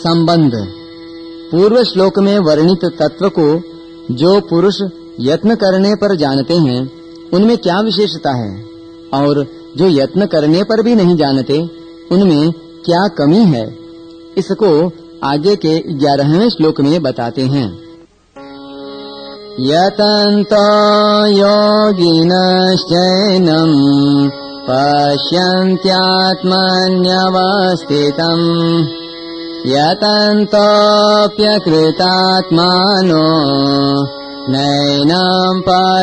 संबंध। पूर्व श्लोक में वर्णित तत्व को जो पुरुष यत्न करने पर जानते हैं उनमें क्या विशेषता है, और जो यत्न करने पर भी नहीं जानते उनमें क्या कमी है, इसको आगे के 11वें श्लोक में बताते हैं। यतन्तो योगिनश्चैनं पश्यन्त्यात्मन्यवस्थितम् यतन्तोऽप्यकृतात्मानो नैनं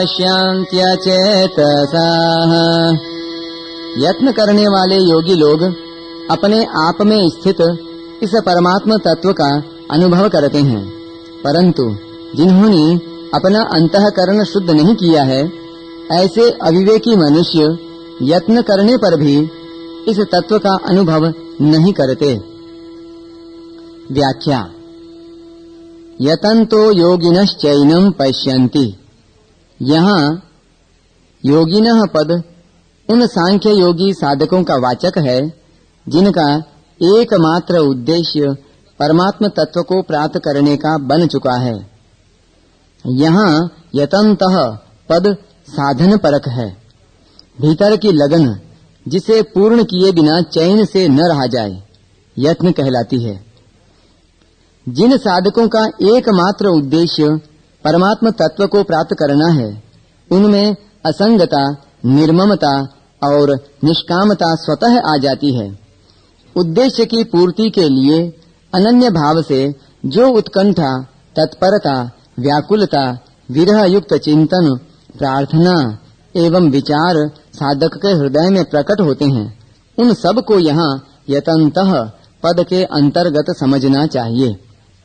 पश्यन्त्यचेतसः। यत्न करने वाले योगी लोग अपने आप में स्थित इस परमात्म तत्व का अनुभव करते हैं, परंतु जिन्होंने अपना अंतःकरण शुद्ध नहीं किया है, ऐसे अविवेकी मनुष्य यत्न करने पर भी इस तत्व का अनुभव नहीं करते। व्याख्या। यतन्तो योगिनश्चैनं पश्यन्ति। यहाँ योगिनः पद उन सांख्य योगी साधकों का वाचक है जिनका एकमात्र उद्देश्य परमात्म तत्व को प्राप्त करने का बन चुका है। यहाँ यतन्तः पद साधन परक है। भीतर की लगन जिसे पूर्ण किए बिना चैन से न रहा जाए, यत्न कहलाती है। जिन साधकों का एकमात्र उद्देश्य परमात्म तत्व को प्राप्त करना है, उनमें असंगता, निर्ममता और निष्कामता स्वतः आ जाती है। उद्देश्य की पूर्ति के लिए अनन्य भाव से जो उत्कंठा, तत्परता, व्याकुलता, विरह युक्त चिंतन, प्रार्थना एवं विचार साधक के हृदय में प्रकट होते हैं, उन सब को यहाँ यतन्तः पद के अंतर्गत समझना चाहिए।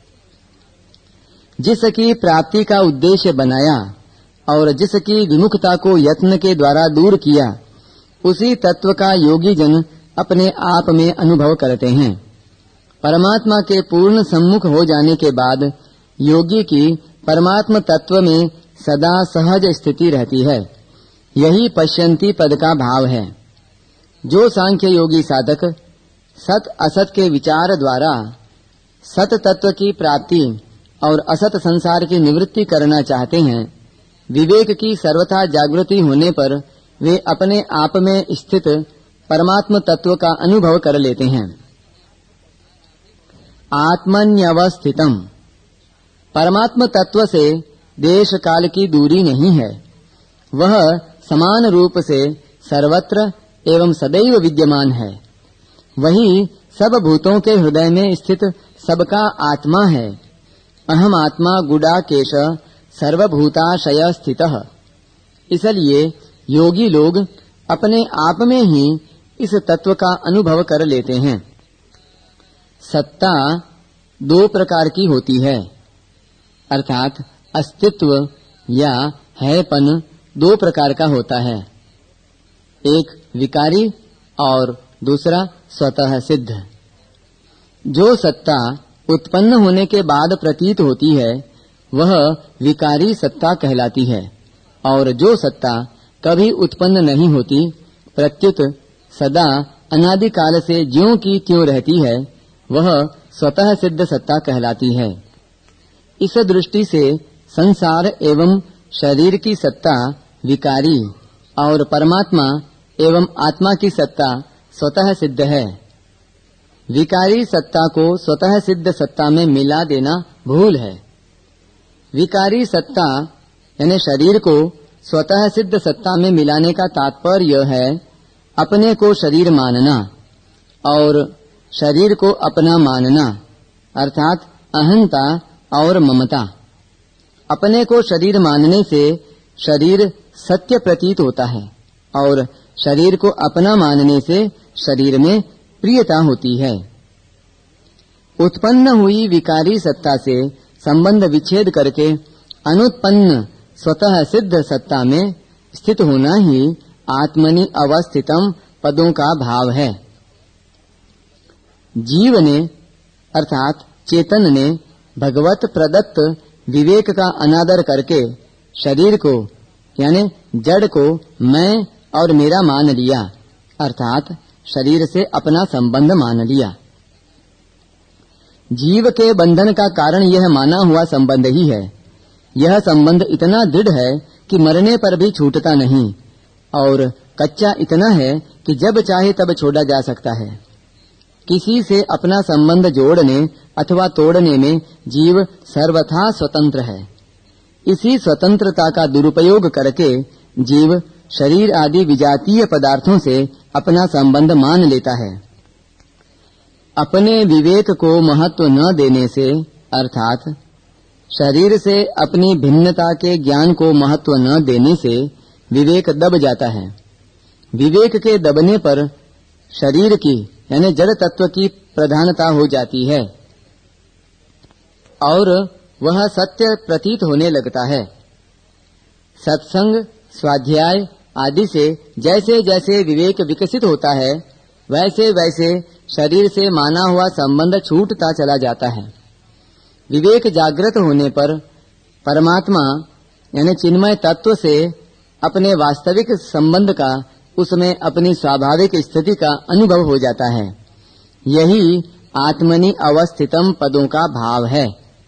जिसकी प्राप्ति का उद्देश्य बनाया और जिसकी विमुखता को यत्न के द्वारा दूर किया, उसी तत्व का योगी जन अपने आप में अनुभव करते हैं। परमात्मा के पूर्ण सम्मुख हो जाने के बाद योगी की परमात्म तत्व में सदा सहज स्थिति रहती है। यही पश्यन्ति पद का भाव है। जो सांख्य योगी साधक सत असत के विचार द्वारा सत तत्व की प्राप्ति और असत संसार की निवृत्ति करना चाहते हैं, विवेक की सर्वथा जागृति होने पर वे अपने आप में स्थित परमात्म तत्व का अनुभव कर लेते हैं। आत्मन्यवस्थितम्। परमात्म तत्व से देश काल की दूरी नहीं है। वह समान रूप से सर्वत्र एवं सदैव विद्यमान है। वही सब भूतों के हृदय में स्थित सबका आत्मा है। अहम आत्मा गुडाकेश सर्वभूताशय स्थितः। इसलिए योगी लोग अपने आप में ही इस तत्व का अनुभव कर लेते हैं। सत्ता दो प्रकार की होती है, अर्थात अस्तित्व या हैपन दो प्रकार का होता है। एक विकारी और दूसरा स्वतः सिद्ध। जो सत्ता उत्पन्न होने के बाद प्रतीत होती है, वह विकारी सत्ता कहलाती है, और जो सत्ता कभी उत्पन्न नहीं होती, प्रत्युत सदा अनादि काल से ज्यों की त्यों रहती है, वह स्वतः सिद्ध सत्ता कहलाती है। इस दृष्टि से संसार एवं शरीर की सत्ता विकारी और परमात्मा एवं आत्मा की सत्ता स्वतः सिद्ध है। विकारी सत्ता को स्वतः सिद्ध सत्ता में मिला देना भूल है। विकारी सत्ता यानी शरीर को स्वतः सिद्ध सत्ता में मिलाने का तात्पर्य है अपने को शरीर मानना और शरीर को अपना मानना, अर्थात अहंता और ममता। अपने को शरीर मानने से शरीर सत्य प्रतीत होता है और शरीर को अपना मानने से शरीर में प्रियता होती है। उत्पन्न हुई विकारी सत्ता से संबंध विच्छेद करके अनुत्पन्न स्वतः सिद्ध सत्ता में स्थित होना ही आत्मनि अवस्थितम पदों का भाव है। जीव ने अर्थात चेतन ने भगवत प्रदत्त विवेक का अनादर करके शरीर को यानी जड़ को मैं और मेरा मान लिया, अर्थात शरीर से अपना संबंध मान लिया। जीव के बंधन का कारण यह माना हुआ संबंध ही है। यह संबंध इतना दृढ़ है कि मरने पर भी छूटता नहीं और कच्चा इतना है कि जब चाहे तब छोड़ा जा सकता है। किसी से अपना संबंध जोड़ने अथवा तोड़ने में जीव सर्वथा स्वतंत्र है। इसी स्वतंत्रता का दुरुपयोग करके जीव शरीर आदि विजातीय पदार्थों से अपना संबंध मान लेता है। अपने विवेक को महत्व न देने से अर्थात शरीर से अपनी भिन्नता के ज्ञान को महत्व न देने से विवेक दब जाता है। विवेक के दबने पर शरीर की यानी जड़ तत्व की प्रधानता हो जाती है और वह सत्य प्रतीत होने लगता है। सत्संग, स्वाध्याय आदि से जैसे जैसे विवेक विकसित होता है वैसे वैसे शरीर से माना हुआ संबंध छूटता चला जाता है। विवेक जागृत होने पर परमात्मा यानी चिन्मय तत्व से अपने वास्तविक संबंध का उसमें अपनी स्वाभाविक स्थिति का अनुभव हो जाता है। यही आत्मनि अवस्थितम पदों का भाव है।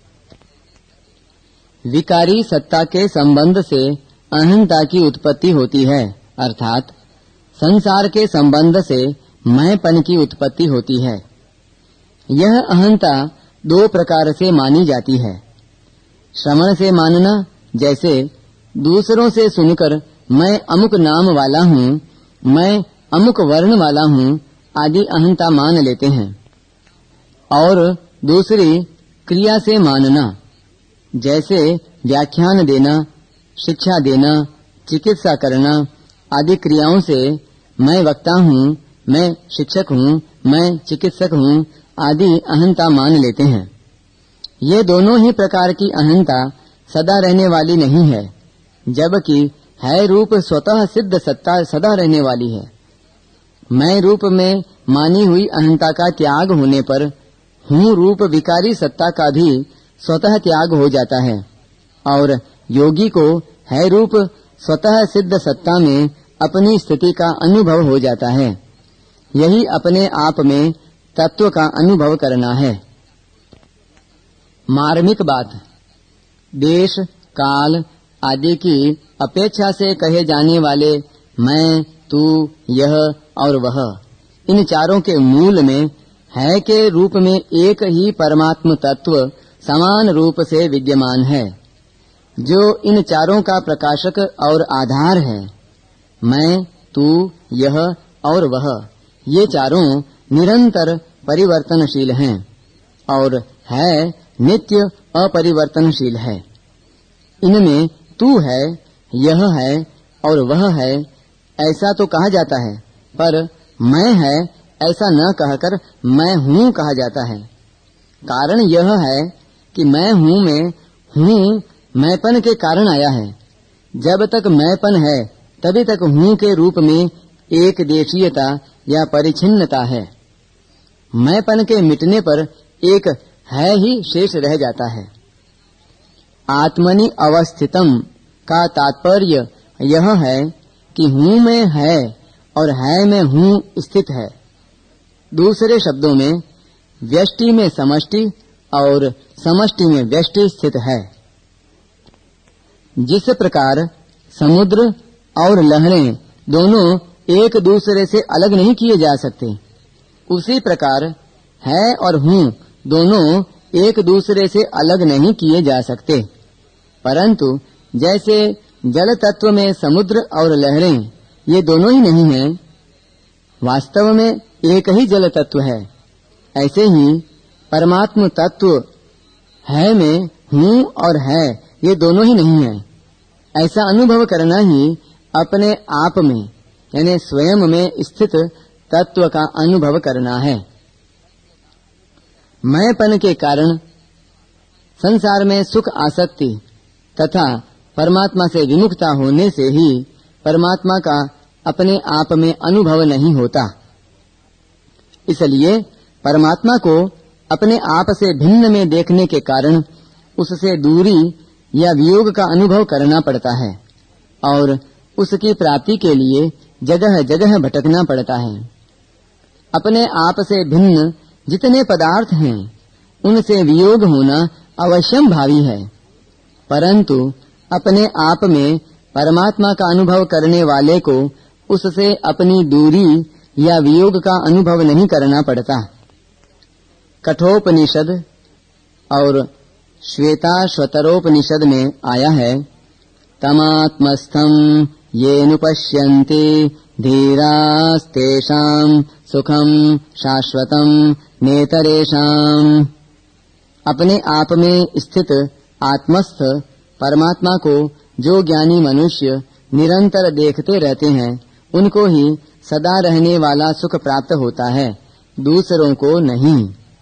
विकारी सत्ता के संबंध से अहंता की उत्पत्ति होती है, अर्थात संसार के संबंध से मैंपन की उत्पत्ति होती है। यह अहंता दो प्रकार से मानी जाती है। श्रवण से मानना, जैसे दूसरों से सुनकर मैं अमुक नाम वाला हूँ, मैं अमुक वर्ण वाला हूँ आदि अहंता मान लेते हैं। और दूसरी क्रिया से मानना, जैसे व्याख्यान देना, शिक्षा देना, चिकित्सा करना आदि क्रियाओं से मैं वक्ता हूँ, मैं शिक्षक हूँ, मैं चिकित्सक हूँ आदि अहंता मान लेते हैं। ये दोनों ही प्रकार की अहंता सदा रहने वाली नहीं है, जबकि है रूप स्वतः सिद्ध सत्ता सदा रहने वाली है। मैं रूप में मानी हुई अहंता का त्याग होने पर हूँ रूप विकारी सत्ता का भी स्वतः त्याग हो जाता है और योगी को है रूप स्वतः सिद्ध सत्ता में अपनी स्थिति का अनुभव हो जाता है। यही अपने आप में तत्व का अनुभव करना है। मार्मिक बात, देश काल आदि की अपेक्षा से कहे जाने वाले मैं, तू, यह और वह, इन चारों के मूल में है के रूप में एक ही परमात्म तत्व समान रूप से विद्यमान है, जो इन चारों का प्रकाशक और आधार है। मैं, तू, यह और वह, ये चारों निरंतर परिवर्तनशील हैं और है नित्य अपरिवर्तनशील है। इनमें तू है, यह है और वह है ऐसा तो कहा जाता है, पर मैं है ऐसा न कहकर मैं हूँ कहा जाता है। कारण यह है कि मैं हूँ में हूँ मैंपन के कारण आया है। जब तक मैंपन है तभी तक हूँ के रूप में एक देशीयता या परिच्छिन्नता है। मैंपन के मिटने पर एक है ही शेष रह जाता है। आत्मनि अवस्थितम का तात्पर्य यह है कि हूँ में है और है में हूँ स्थित है। दूसरे शब्दों में व्यष्टि में समष्टि और समष्टि में व्यष्टि स्थित है। जिस प्रकार समुद्र और लहरें दोनों एक दूसरे से अलग नहीं किए जा सकते, उसी प्रकार है और हूँ दोनों एक दूसरे से अलग नहीं किए जा सकते। परंतु जैसे जल तत्व में समुद्र और लहरें ये दोनों ही नहीं हैं, वास्तव में एक ही जल तत्व है, ऐसे ही परमात्म तत्व है में हूँ और है ये दोनों ही नहीं है। ऐसा अनुभव करना ही अपने आप में यानी स्वयं में स्थित तत्व का अनुभव करना है। मैंपन के कारण संसार में सुख आसक्ति तथा परमात्मा से विमुखता होने से ही परमात्मा का अपने आप में अनुभव नहीं होता। इसलिए परमात्मा को अपने आप से भिन्न में देखने के कारण उससे दूरी या वियोग का अनुभव करना पड़ता है और उसकी प्राप्ति के लिए जगह जगह भटकना पड़ता है। अपने आप से भिन्न जितने पदार्थ हैं उनसे वियोग होना अवश्यम भावी है, परंतु अपने आप में परमात्मा का अनुभव करने वाले को उससे अपनी दूरी या वियोग का अनुभव नहीं करना पड़ता। कठोपनिषद और श्वेताश्वतरोपनिषद में आया है, तमात्मस्थं येनुपश्यन्ति धीरास्तेषां सुखं शाश्वतं नेतरेषाम्। अपने आप में स्थित आत्मस्थ परमात्मा को जो ज्ञानी मनुष्य निरंतर देखते रहते हैं, उनको ही सदा रहने वाला सुख प्राप्त होता है, दूसरों को नहीं।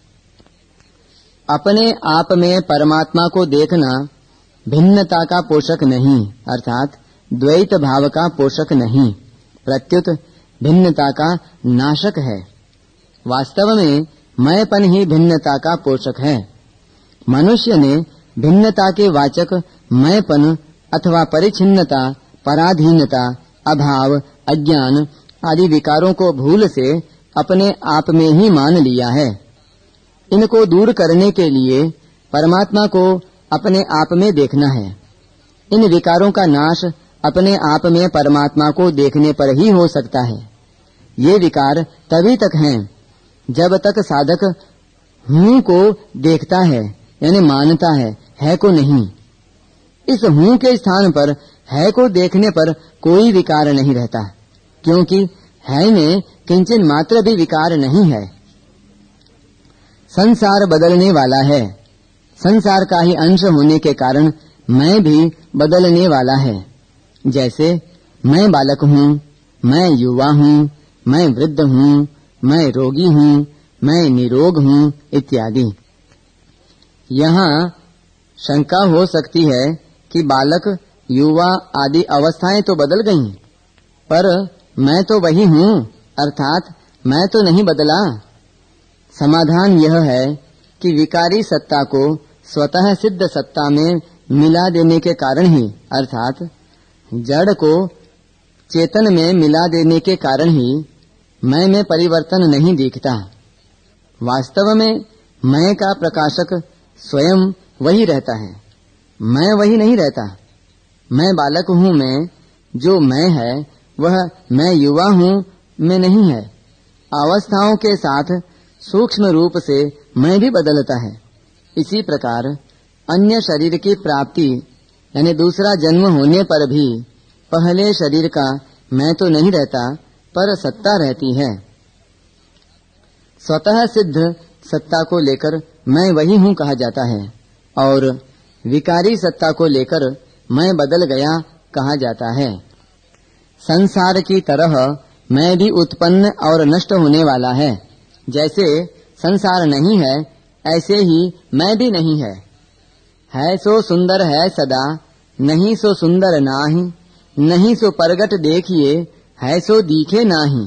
अपने आप में परमात्मा को देखना भिन्नता का पोषक नहीं, अर्थात द्वैत भाव का पोषक नहीं, प्रत्युत भिन्नता का नाशक है। वास्तव में मैंपन ही भिन्नता का पोषक है। मनुष्य ने भिन्नता के वाचक मैंपन अथवा परिच्छिन्नता, पराधीनता, अभाव, अज्ञान आदि विकारों को भूल से अपने आप में ही मान लिया है। इनको दूर करने के लिए परमात्मा को अपने आप में देखना है। इन विकारों का नाश अपने आप में परमात्मा को देखने पर ही हो सकता है। ये विकार तभी तक हैं जब तक साधक हूँ को देखता है, यानी मानता है को नहीं। इस हूँ के स्थान पर है को देखने पर कोई विकार नहीं रहता, क्योंकि है में किंचन मात्र भी विकार नहीं है। संसार बदलने वाला है, संसार का ही अंश होने के कारण मैं भी बदलने वाला है। जैसे मैं बालक हूँ, मैं युवा हूँ, मैं वृद्ध हूँ, मैं रोगी हूँ, मैं निरोग हूँ इत्यादि। यहाँ शंका हो सकती है कि बालक, युवा आदि अवस्थाएं तो बदल गईं, पर मैं तो वही हूँ, अर्थात मैं तो नहीं बदला। समाधान यह है कि विकारी सत्ता को स्वतः सिद्ध सत्ता में मिला देने के कारण ही, अर्थात जड़ को चेतन में मिला देने के कारण ही मैं में परिवर्तन नहीं दिखता। वास्तव में मैं का प्रकाशक स्वयं वही रहता है, मैं वही नहीं रहता। मैं बालक हूँ में जो मैं है वह मैं युवा हूँ में नहीं है। अवस्थाओं के साथ सूक्ष्म रूप से मैं भी बदलता है। इसी प्रकार अन्य शरीर की प्राप्ति यानी दूसरा जन्म होने पर भी पहले शरीर का मैं तो नहीं रहता, पर सत्ता रहती है। स्वतः सिद्ध सत्ता को लेकर मैं वही हूँ कहा जाता है, और विकारी सत्ता को लेकर मैं बदल गया कहा जाता है। संसार की तरह मैं भी उत्पन्न और नष्ट होने वाला है। जैसे संसार नहीं है, ऐसे ही मैं भी नहीं है सो सुंदर है सदा, नहीं सो सुंदर नाही, नहीं सो परगट देखिए, है सो दिखे नाही।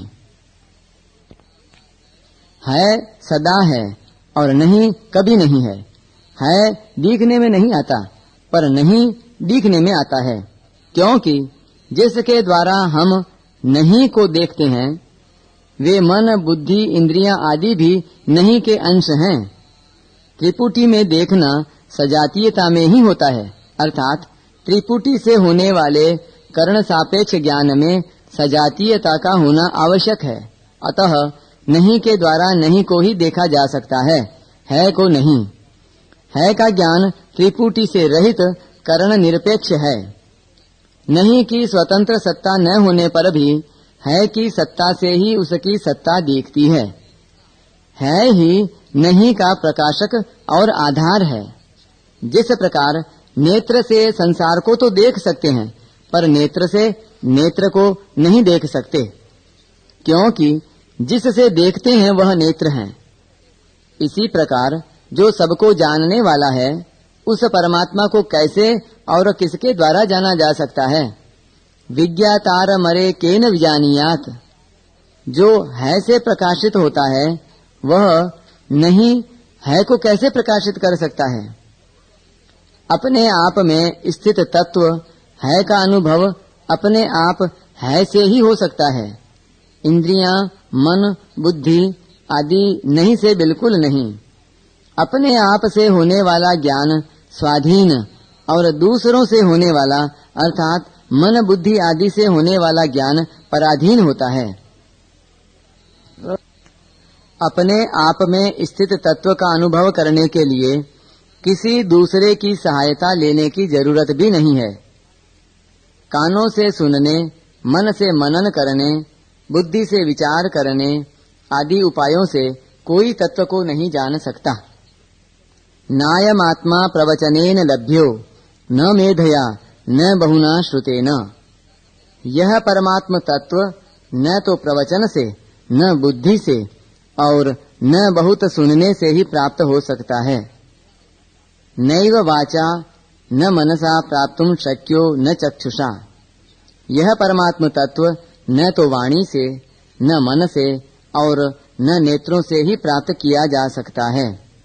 है सदा है और नहीं कभी नहीं है दिखने में नहीं आता, पर नहीं दिखने में आता है, क्योंकि जिसके द्वारा हम नहीं को देखते हैं वे मन, बुद्धि, इंद्रियां आदि भी नहीं के अंश हैं। त्रिपुटी में देखना सजातीयता में ही होता है, अर्थात त्रिपुटी से होने वाले कर्ण सापेक्ष ज्ञान में सजातीयता का होना आवश्यक है। अतः नहीं के द्वारा नहीं को ही देखा जा सकता है को नहीं। है का ज्ञान त्रिपुटी से रहित कर्ण निरपेक्ष है। नहीं की स्वतंत्र सत्ता न होने पर भी है की सत्ता से ही उसकी सत्ता दिखती है ही नहीं का प्रकाशक और आधार है। जिस प्रकार नेत्र से संसार को तो देख सकते हैं, पर नेत्र से नेत्र को नहीं देख सकते, क्योंकि जिससे देखते हैं वह नेत्र है। इसी प्रकार जो सबको जानने वाला है, उस परमात्मा को कैसे और किसके द्वारा जाना जा सकता है? विज्ञातार मरे केन विजानियात। जो है से प्रकाशित होता है वह नहीं है को कैसे प्रकाशित कर सकता है? अपने आप में स्थित तत्व है का अनुभव अपने आप है से ही हो सकता है। इंद्रियां, मन, बुद्धि आदि नहीं से बिल्कुल नहीं। अपने आप से होने वाला ज्ञान स्वाधीन और दूसरों से होने वाला अर्थात मन बुद्धि आदि से होने वाला ज्ञान पराधीन होता है। अपने आप में स्थित तत्व का अनुभव करने के लिए किसी दूसरे की सहायता लेने की जरूरत भी नहीं है। कानों से सुनने, मन से मनन करने, बुद्धि से विचार करने आदि उपायों से कोई तत्व को नहीं जान सकता। नायमात्मा प्रवचनेन लभ्यो न मेधया न बहुना श्रुतेन। यह परमात्म तत्व न तो प्रवचन से, न बुद्धि से और न बहुत सुनने से ही प्राप्त हो सकता है। नैव वाचा न मनसा प्राप्तुम शक्यो न चक्षुषा। यह परमात्म तत्व न तो वाणी से, न मन से और न नेत्रों से ही प्राप्त किया जा सकता है।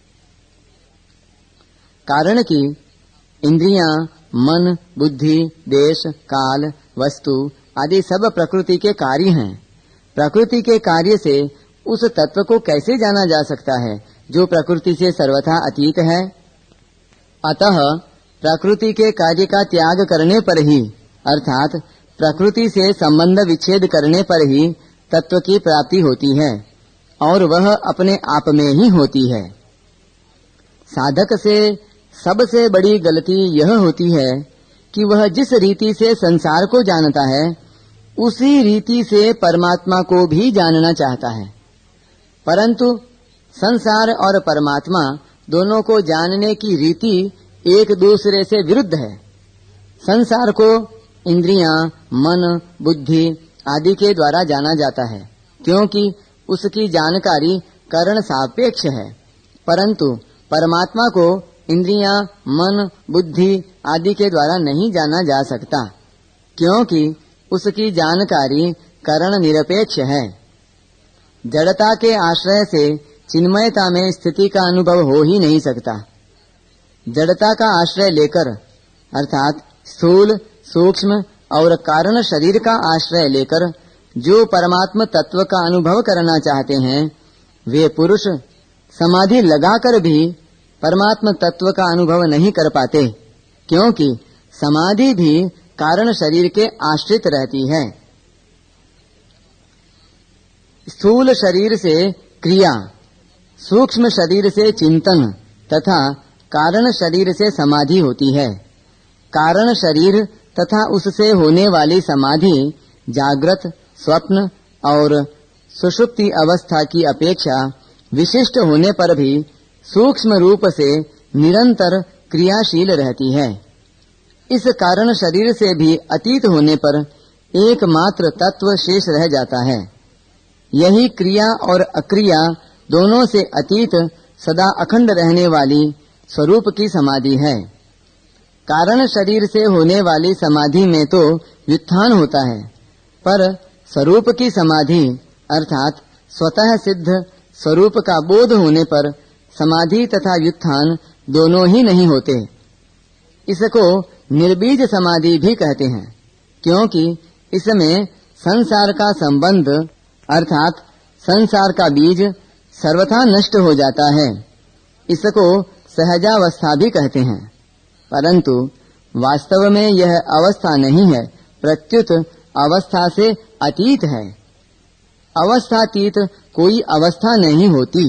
कारण कि इंद्रियां, मन, बुद्धि, देश, काल, वस्तु आदि सब प्रकृति के कार्य हैं। प्रकृति के कार्य से उस तत्व को कैसे जाना जा सकता है जो प्रकृति से सर्वथा अतीत है। अतः प्रकृति के कार्य का त्याग करने पर ही अर्थात प्रकृति से संबंध विच्छेद करने पर ही तत्व की प्राप्ति होती है और वह अपने आप में ही होती है। साधक से सबसे बड़ी गलती यह होती है कि वह जिस रीति से संसार को जानता है उसी रीति से परमात्मा को भी जानना चाहता है, परंतु संसार और परमात्मा दोनों को जानने की रीति एक दूसरे से विरुद्ध है। संसार को इंद्रियां, मन, बुद्धि आदि के द्वारा जाना जाता है क्योंकि उसकी जानकारी कारण सापेक्ष है, परंतु परमात्मा को इंद्रियां, मन, बुद्धि आदि के द्वारा नहीं जाना जा सकता क्योंकि उसकी जानकारी कारण निरपेक्ष है। जड़ता के आश्रय से चिन्मयता में स्थिति का अनुभव हो ही नहीं सकता। जड़ता का आश्रय लेकर अर्थात स्थूल, सूक्ष्म और कारण शरीर का आश्रय लेकर जो परमात्म तत्व का अनुभव करना चाहते हैं वे पुरुष समाधि लगाकर भी परमात्म तत्व का अनुभव नहीं कर पाते क्योंकि समाधि भी कारण शरीर के आश्रित रहती है। स्थूल शरीर से क्रिया, सूक्ष्म शरीर से चिंतन तथा कारण शरीर से समाधि होती है। कारण शरीर तथा उससे होने वाली समाधि जागृत, स्वप्न और सुषुप्ति अवस्था की अपेक्षा विशिष्ट होने पर भी सूक्ष्म रूप से निरंतर क्रियाशील रहती है। इस कारण शरीर से भी अतीत होने पर एकमात्र तत्व शेष रह जाता है। यही क्रिया और अक्रिया दोनों से अतीत सदा अखंड रहने वाली स्वरूप की समाधि है। कारण शरीर से होने वाली समाधि में तो व्युत्थान होता है, पर स्वरूप की समाधि अर्थात स्वतः सिद्ध स्वरूप का बोध होने पर समाधि तथा व्युत्थान दोनों ही नहीं होते। इसको निर्बीज समाधि भी कहते हैं क्योंकि इसमें संसार का संबंध अर्थात संसार का बीज सर्वथा नष्ट हो जाता है। इसको सहजावस्था भी कहते हैं, परंतु वास्तव में यह अवस्था नहीं है, प्रत्युत अवस्था से अतीत है। अवस्थातीत कोई अवस्था नहीं होती।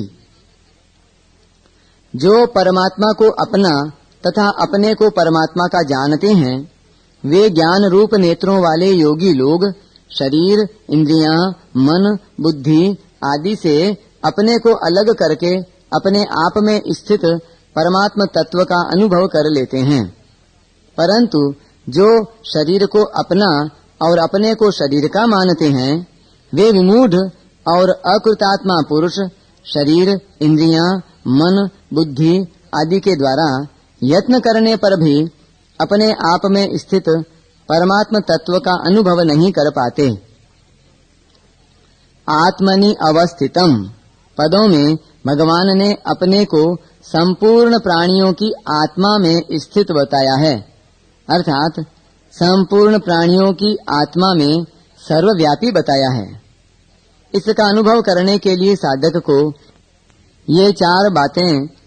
जो परमात्मा को अपना तथा अपने को परमात्मा का जानते हैं वे ज्ञान रूप नेत्रों वाले योगी लोग शरीर, इंद्रियां, मन, बुद्धि आदि से अपने को अलग करके अपने आप में स्थित परमात्म तत्व का अनुभव कर लेते हैं। परंतु जो शरीर को अपना और अपने को शरीर का मानते हैं वे विमूढ़ और अकृतात्मा पुरुष शरीर, इंद्रियां, मन, बुद्धि आदि के द्वारा यत्न करने पर भी अपने आप में स्थित परमात्म तत्व का अनुभव नहीं कर पाते। आत्मनि अवस्थितम पदों में भगवान ने अपने को संपूर्ण प्राणियों की आत्मा में स्थित बताया है, अर्थात संपूर्ण प्राणियों की आत्मा में सर्वव्यापी बताया है। इसका अनुभव करने के लिए साधक को ये चार बातें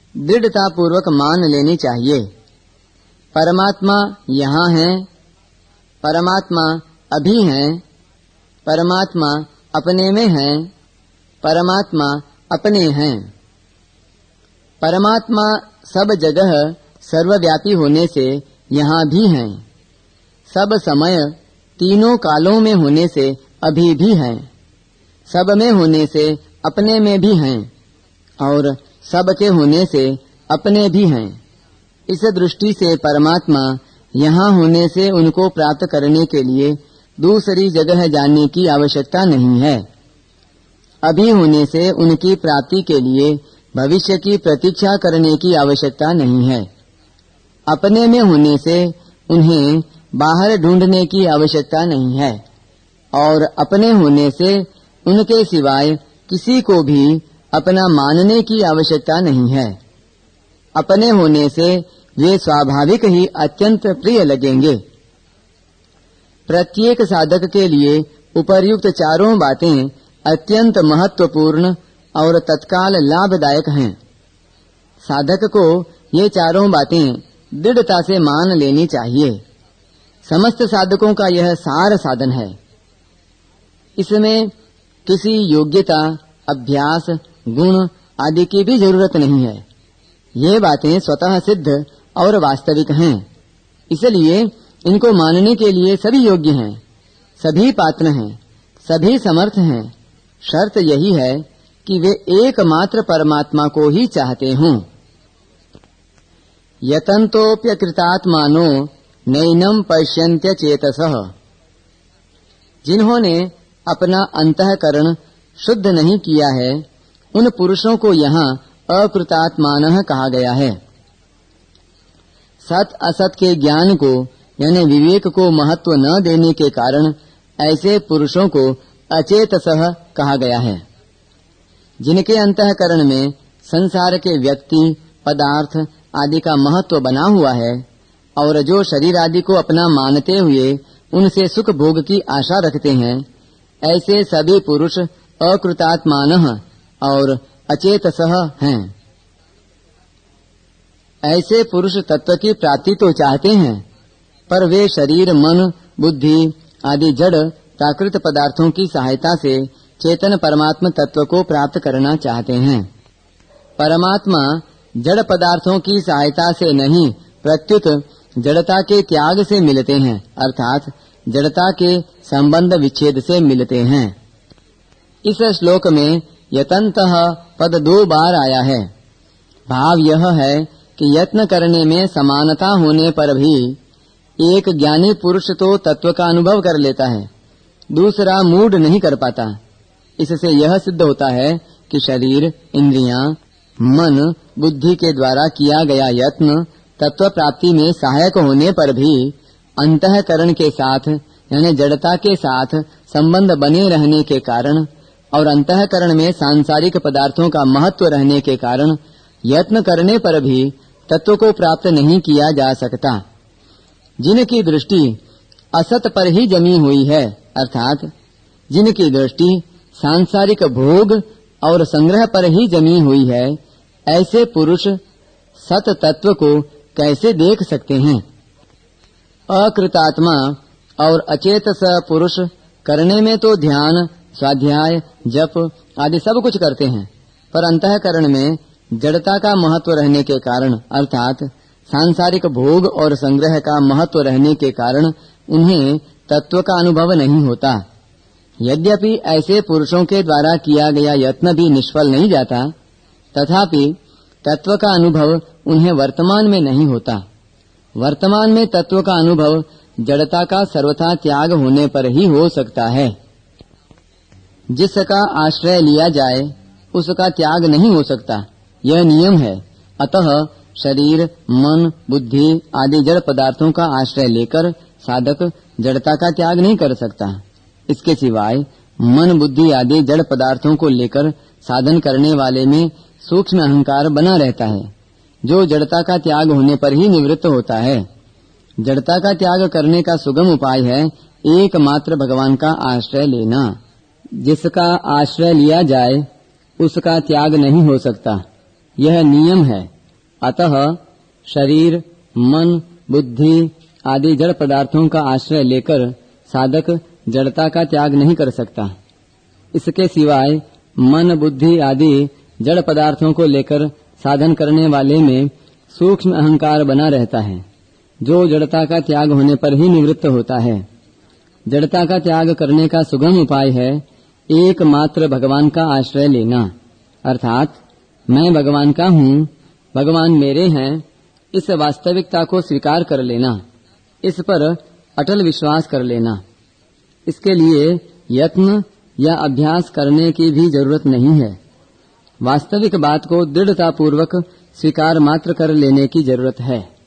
दृढ़ता पूर्वक मान लेनी चाहिए। परमात्मा यहाँ है, परमात्मा अभी है, परमात्मा अपने में है, परमात्मा अपने हैं। परमात्मा सब जगह सर्वव्यापी होने से यहाँ भी हैं, सब समय तीनों कालों में होने से अभी भी हैं, सब में होने से अपने में भी हैं और सब के होने से अपने भी हैं। इस दृष्टि से परमात्मा यहाँ होने से उनको प्राप्त करने के लिए दूसरी जगह जाने की आवश्यकता नहीं है। अभी होने से उनकी प्राप्ति के लिए भविष्य की प्रतीक्षा करने की आवश्यकता नहीं है। अपने में होने से उन्हें बाहर ढूंढने की आवश्यकता नहीं है और अपने होने से उनके सिवाय किसी को भी अपना मानने की आवश्यकता नहीं है। अपने होने से वे स्वाभाविक ही अत्यंत प्रिय लगेंगे। प्रत्येक साधक के लिए उपर्युक्त चारों बातें अत्यंत महत्वपूर्ण और तत्काल लाभदायक हैं। साधक को ये चारों बातें दृढ़ता से मान लेनी चाहिए। समस्त साधकों का यह सार साधन है। इसमें किसी योग्यता, अभ्यास, गुण आदि की भी जरूरत नहीं है। ये बातें स्वतः सिद्ध और वास्तविक हैं, इसलिए इनको मानने के लिए सभी योग्य हैं, सभी पात्र हैं, सभी समर्थ हैं। शर्त यही है कि वे एकमात्र परमात्मा को ही चाहते हों। यतन्तोऽप्यकृतात्मानो नैनं पश्यन्त्य चेतसः। जिन्होंने अपना अंतःकरण शुद्ध नहीं किया है, उन पुरुषों को यहाँ अकृतात्मानः कहा गया है। सत असत के ज्ञान को यानी विवेक को महत्व न देने के कारण ऐसे पुरुषों को अचेतसः कहा गया है। जिनके अंतःकरण में संसार के व्यक्ति, पदार्थ आदि का महत्व बना हुआ है और जो शरीर आदि को अपना मानते हुए उनसे सुख भोग की आशा रखते हैं, ऐसे सभी पुरुष अकृतात्मानः और अचेतसः हैं। ऐसे पुरुष तत्व की प्राप्ति तो चाहते हैं, पर वे शरीर, मन, बुद्धि आदि जड़ प्राकृत पदार्थों की सहायता से चेतन परमात्मा तत्व को प्राप्त करना चाहते हैं। परमात्मा जड़ पदार्थों की सहायता से नहीं, प्रत्युत जड़ता के त्याग से मिलते हैं, अर्थात जड़ता के संबंध विच्छेद से मिलते हैं। इस श्लोक में यतन्तः पद 2 बार आया है। भाव यह है कि यत्न करने में समानता होने पर भी एक ज्ञानी पुरुष तो तत्व का अनुभव कर लेता है, दूसरा मूढ़ नहीं कर पाता। इससे यह सिद्ध होता है कि शरीर, इंद्रियां, मन, बुद्धि के द्वारा किया गया यत्न तत्व प्राप्ति में सहायक होने पर भी अंतःकरण के साथ यानी जड़ता के साथ संबंध बने रहने के कारण और अंतःकरण में सांसारिक पदार्थों का महत्व रहने के कारण यत्न करने पर भी तत्व को प्राप्त नहीं किया जा सकता। जिनकी दृष्टि असत पर ही जमी हुई है, अर्थात जिनकी दृष्टि सांसारिक भोग और संग्रह पर ही जमी हुई है, ऐसे पुरुष सत तत्व को कैसे देख सकते हैं? अकृतात्मा और अचेतस पुरुष करने में तो ध्यान, स्वाध्याय, जप आदि सब कुछ करते हैं, पर अंतःकरण में जड़ता का महत्व रहने के कारण अर्थात सांसारिक भोग और संग्रह का महत्व रहने के कारण उन्हें तत्व का अनुभव नहीं होता। यद्यपि ऐसे पुरुषों के द्वारा किया गया यत्न भी निष्फल नहीं जाता, तथापि तत्व का अनुभव उन्हें वर्तमान में नहीं होता। वर्तमान में तत्व का अनुभव जड़ता का सर्वथा त्याग होने पर ही हो सकता है। जिसका आश्रय लिया जाए उसका त्याग नहीं हो सकता, यह नियम है। अतः शरीर, मन, बुद्धि आदि जड़ पदार्थों का आश्रय लेकर साधक जड़ता का त्याग नहीं कर सकता। इसके सिवाय मन, बुद्धि आदि जड़ पदार्थों को लेकर साधन करने वाले में सूक्ष्म अहंकार बना रहता है, जो जड़ता का त्याग होने पर ही निवृत्त होता है। जड़ता का त्याग करने का सुगम उपाय है एकमात्र भगवान का आश्रय लेना। जिसका आश्रय लिया जाए उसका त्याग नहीं हो सकता, यह नियम है। अतः शरीर, मन, बुद्धि आदि जड़ पदार्थों का आश्रय लेकर साधक जड़ता का त्याग नहीं कर सकता। इसके सिवाय मन, बुद्धि आदि जड़ पदार्थों को लेकर साधन करने वाले में सूक्ष्म अहंकार बना रहता है, जो जड़ता का त्याग होने पर ही निवृत्त होता है। जड़ता का त्याग करने का सुगम उपाय है एकमात्र भगवान का आश्रय लेना, अर्थात मैं भगवान का हूँ, भगवान मेरे हैं, इस वास्तविकता को स्वीकार कर लेना, इस पर अटल विश्वास कर लेना। इसके लिए यत्न या अभ्यास करने की भी जरूरत नहीं है। वास्तविक बात को दृढ़तापूर्वक स्वीकार मात्र कर लेने की जरूरत है।